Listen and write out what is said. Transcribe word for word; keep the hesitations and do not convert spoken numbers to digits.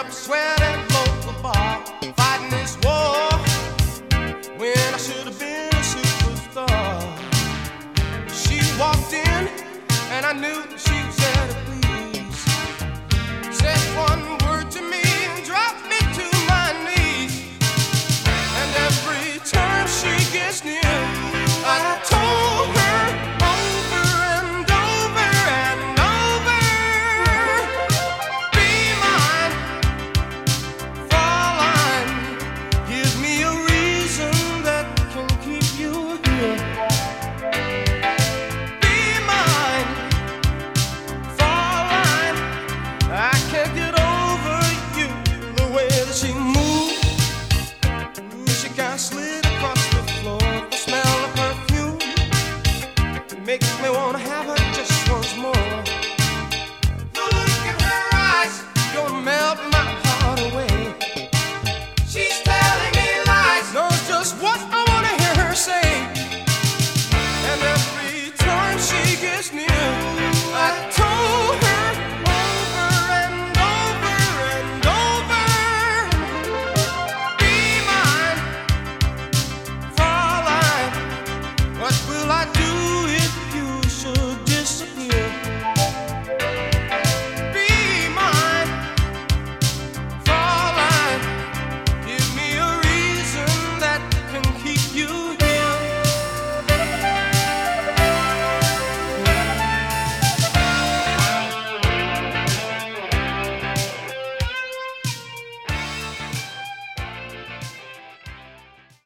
up sweat and blow the bar, fighting this war when I should have been a superstar. She walked in and I knew she was at a please. Said one word to me and dropped me to my knees. And every time she gets near, I told her over and over and over, be mine, Fraulein, give me a reason that can keep you here. Be mine, Fraulein, I can't get over you, the way that she moved. Ooh, she kind of slid across the floor, the smell of perfume makes me wanna have her just once more. The look in her eyes gonna melt my heart away. She's telling me lies, knows just what I wanna hear her say. And every time she gets near,